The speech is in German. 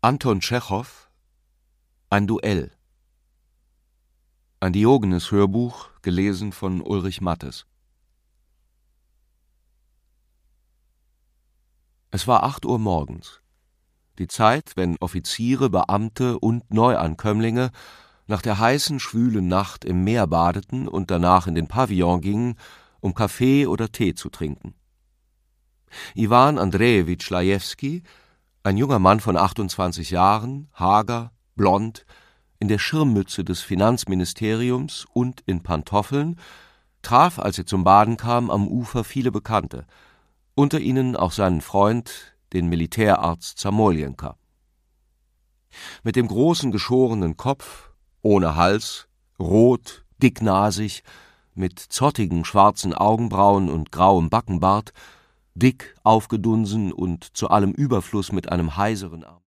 Anton Tschechow: Ein Duell. Ein Diogenes-Hörbuch, gelesen von Ulrich Mattes. Es war 8 Uhr morgens. Die Zeit, wenn Offiziere, Beamte und Neuankömmlinge nach der heißen, schwülen Nacht im Meer badeten und danach in den Pavillon gingen, um Kaffee oder Tee zu trinken. Iwan Andrejewitsch Lajewski, ein junger Mann von 28 Jahren, hager, blond, in der Schirmmütze des Finanzministeriums und in Pantoffeln, traf, als er zum Baden kam, am Ufer viele Bekannte, unter ihnen auch seinen Freund, den Militärarzt Zamoljenka. Mit dem großen geschorenen Kopf, ohne Hals, rot, dicknasig, mit zottigen schwarzen Augenbrauen und grauem Backenbart, dick aufgedunsen und zu allem Überfluss mit einem heiseren Arm.